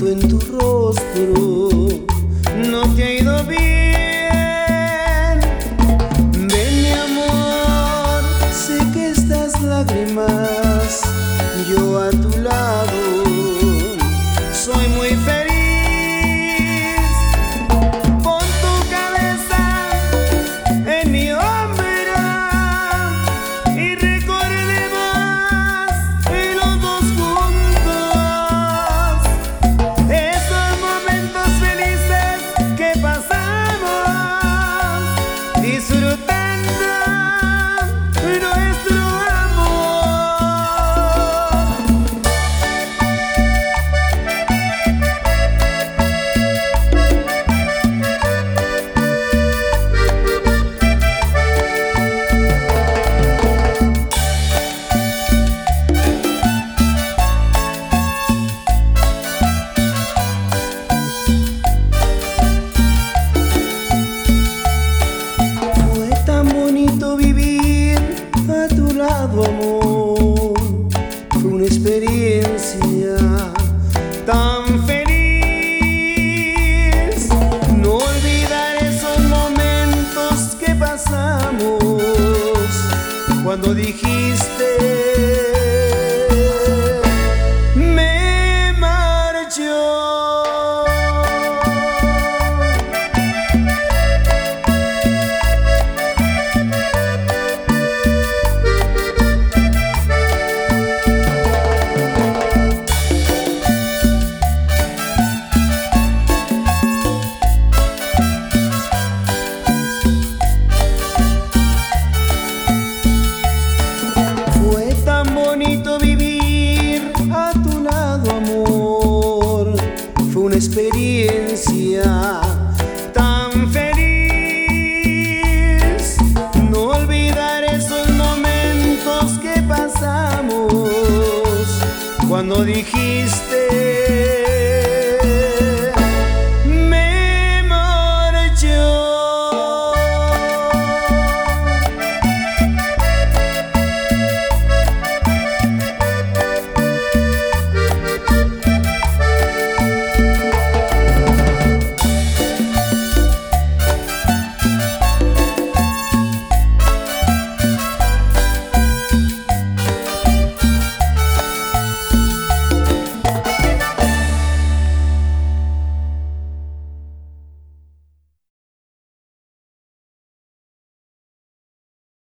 viendo en tu rostro no te ha ido bien. Ven mi amor, sé que estas lágrimas, yo a tu lado soy muy feliz. Pon tu cabeza en mi hombro y recordemos los dos juntos esos momentos felices que pasamos disfrutando nuestro vivir a tu lado, amor. Fue una experiencia tan feliz. No olvidar esos momentos que pasamos cuando dijimos